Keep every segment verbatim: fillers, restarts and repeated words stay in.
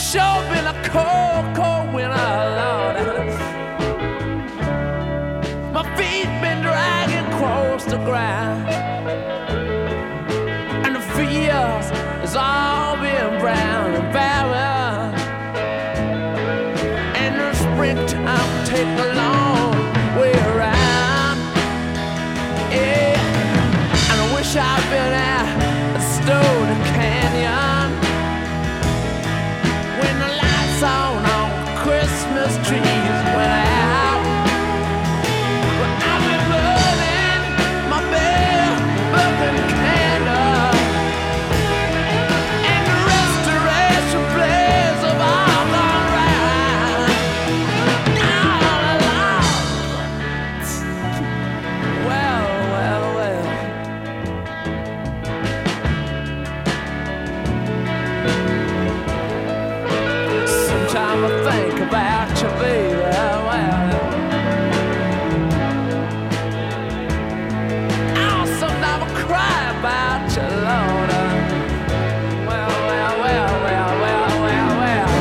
sure been a cold, cold winter, Lord. My feet been dragging across the ground, and the fields has all been brown and barren. And the springtime take a long way around. Yeah, and I wish I'd been at Stone Canyon when the lights on on Christmas trees went out. But I've been burning my bare burning candle, and the restoration plays have all gone round. All along. Well, well, well. Sometimes I think about you, baby. Well, oh, sometimes I cry about you, Lord. Well, well, well, well, well, well, well.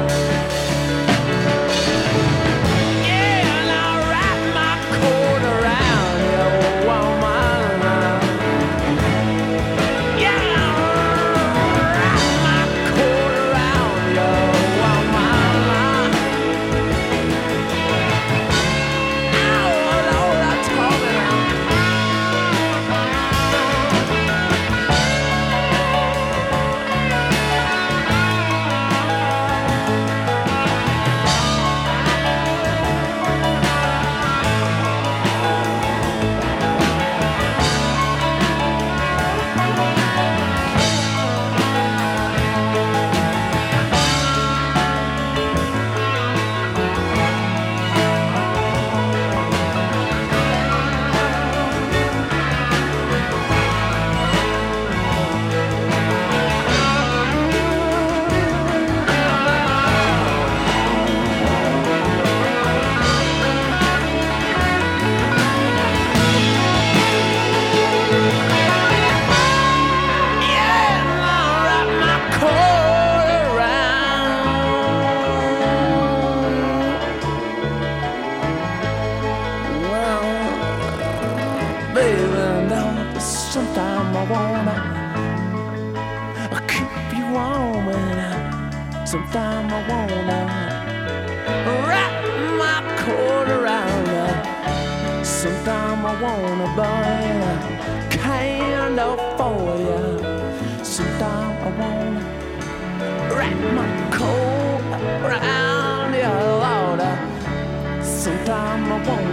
Yeah, and I wrap my coat around you, woman. Yeah, I wrap my coat around you, woman. Oh, Lord, I'm talking about. Yeah, and I wrap my coat around. Well, baby, now sometimes I wanna keep you warm, and sometimes I wanna wrap my coat around you. Sometimes I wanna burn a candle for you. Sometimes I wanna wrap my coat around you, Lord. Sometimes I wanna